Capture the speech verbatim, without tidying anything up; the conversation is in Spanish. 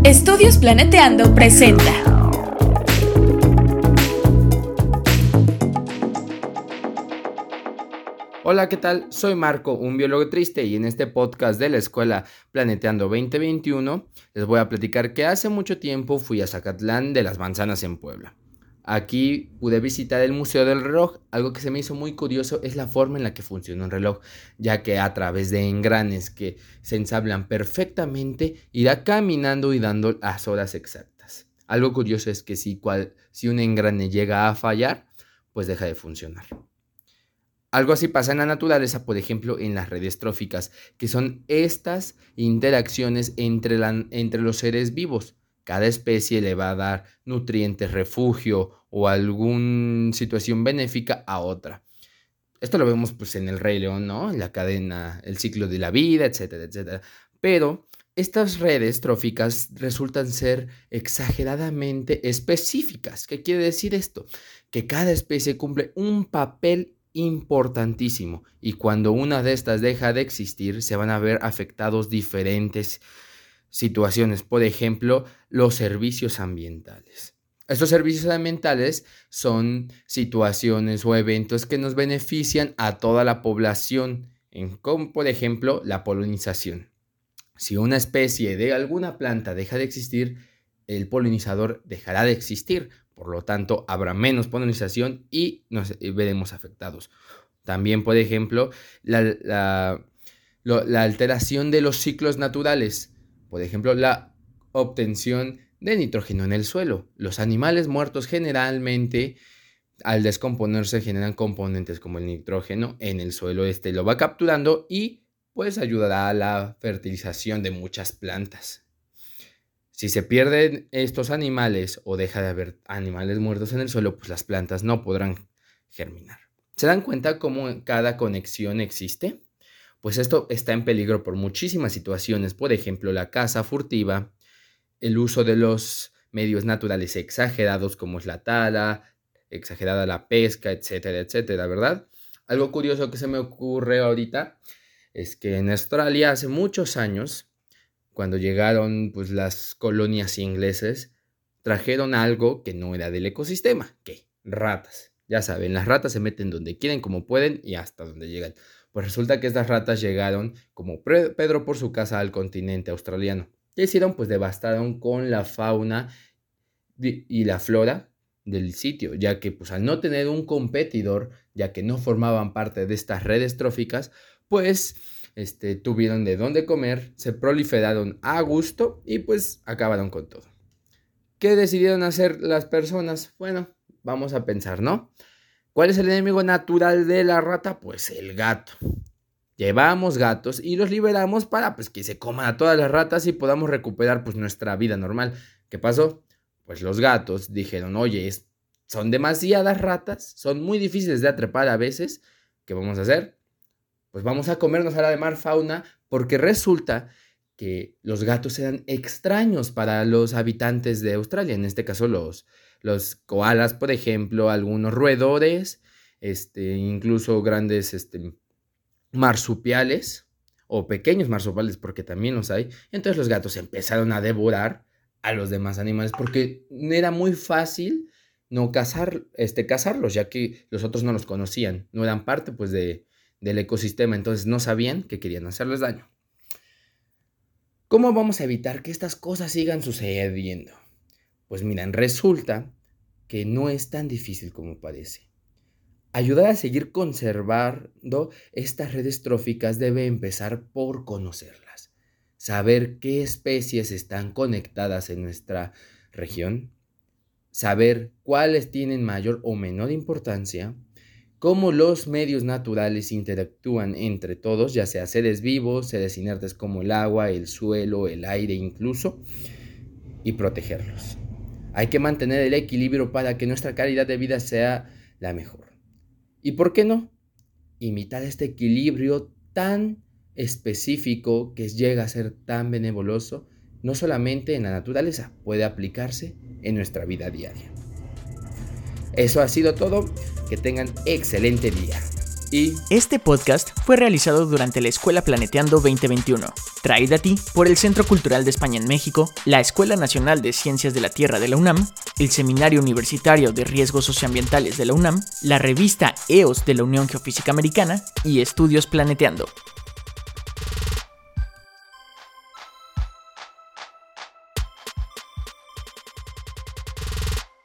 Estudios Planeteando presenta. Hola, ¿qué tal? Soy Marco, un biólogo triste, y en este podcast de la escuela Planeteando veinte veintiuno les voy a platicar que hace mucho tiempo fui a Zacatlán de las Manzanas en Puebla. Aquí pude visitar el Museo del Reloj. Algo que se me hizo muy curioso es la forma en la que funciona un reloj, ya que a través de engranes que se ensamblan perfectamente irá caminando y dando las horas exactas. Algo curioso es que si, cual, si un engrane llega a fallar, pues deja de funcionar. Algo así pasa en la naturaleza, por ejemplo, en las redes tróficas, que son estas interacciones entre, la, entre los seres vivos. Cada especie le va a dar nutrientes, refugio o alguna situación benéfica a otra. Esto lo vemos pues en el Rey León, ¿no? En la cadena, el ciclo de la vida, etcétera, etcétera. Pero estas redes tróficas resultan ser exageradamente específicas. ¿Qué quiere decir esto? Que cada especie cumple un papel importantísimo, y cuando una de estas deja de existir, se van a ver afectados diferentes situaciones. Por ejemplo, los servicios ambientales. Estos servicios ambientales son situaciones o eventos que nos benefician a toda la población, en, como por ejemplo la polinización. Si una especie de alguna planta deja de existir, el polinizador dejará de existir. Por lo tanto, habrá menos polinización y nos veremos afectados. También, por ejemplo, la, la, lo, la alteración de los ciclos naturales. Por ejemplo, la obtención de nitrógeno en el suelo. Los animales muertos generalmente, al descomponerse, generan componentes como el nitrógeno en el suelo. Este lo va capturando y pues ayudará a la fertilización de muchas plantas. Si se pierden estos animales o deja de haber animales muertos en el suelo, pues las plantas no podrán germinar. ¿Se dan cuenta cómo cada conexión existe? Pues esto está en peligro por muchísimas situaciones. Por ejemplo, la caza furtiva, el uso de los medios naturales exagerados como es la tala, exagerada la pesca, etcétera, etcétera, ¿verdad? Algo curioso que se me ocurre ahorita es que en Australia hace muchos años, cuando llegaron pues, las colonias ingleses, trajeron algo que no era del ecosistema. ¿Qué? Ratas. Ya saben, las ratas se meten donde quieren, como pueden y hasta donde llegan. Pues resulta que estas ratas llegaron, como Pedro por su casa, al continente australiano. ¿Qué hicieron? Pues devastaron con la fauna y la flora del sitio, ya que pues al no tener un competidor, ya que no formaban parte de estas redes tróficas, pues este, tuvieron de dónde comer, se proliferaron a gusto y pues acabaron con todo. ¿Qué decidieron hacer las personas? Bueno, vamos a pensar, ¿no? ¿Cuál es el enemigo natural de la rata? Pues el gato. Llevamos gatos y los liberamos para pues, que se coman a todas las ratas y podamos recuperar pues, nuestra vida normal. ¿Qué pasó? Pues los gatos dijeron, oye, son demasiadas ratas, son muy difíciles de atrapar a veces. ¿Qué vamos a hacer? Pues vamos a comernos a la demás fauna, porque resulta que los gatos eran extraños para los habitantes de Australia. En este caso los, los koalas, por ejemplo, algunos roedores, este, incluso grandes este, marsupiales o pequeños marsupiales, porque también los hay. Entonces los gatos empezaron a devorar a los demás animales porque era muy fácil no cazar, este, cazarlos, ya que los otros no los conocían, no eran parte pues de del ecosistema, entonces no sabían que querían hacerles daño. ¿Cómo vamos a evitar que estas cosas sigan sucediendo? Pues miren, resulta que no es tan difícil como parece. Ayudar a seguir conservando estas redes tróficas debe empezar por conocerlas, saber qué especies están conectadas en nuestra región, saber cuáles tienen mayor o menor importancia, cómo los medios naturales interactúan entre todos, ya sea seres vivos, seres inertes como el agua, el suelo, el aire incluso, y protegerlos. Hay que mantener el equilibrio para que nuestra calidad de vida sea la mejor. ¿Y por qué no? Imitar este equilibrio tan específico que llega a ser tan benevolioso, no solamente en la naturaleza, puede aplicarse en nuestra vida diaria. Eso ha sido todo. Que tengan excelente día. y... Este podcast fue realizado durante la Escuela Planeteando veinte veintiuno, traída a ti por el Centro Cultural de España en México, la Escuela Nacional de Ciencias de la Tierra de la UNAM, el Seminario Universitario de Riesgos Socioambientales de la UNAM, la revista E O S de la Unión Geofísica Americana y Estudios Planeteando.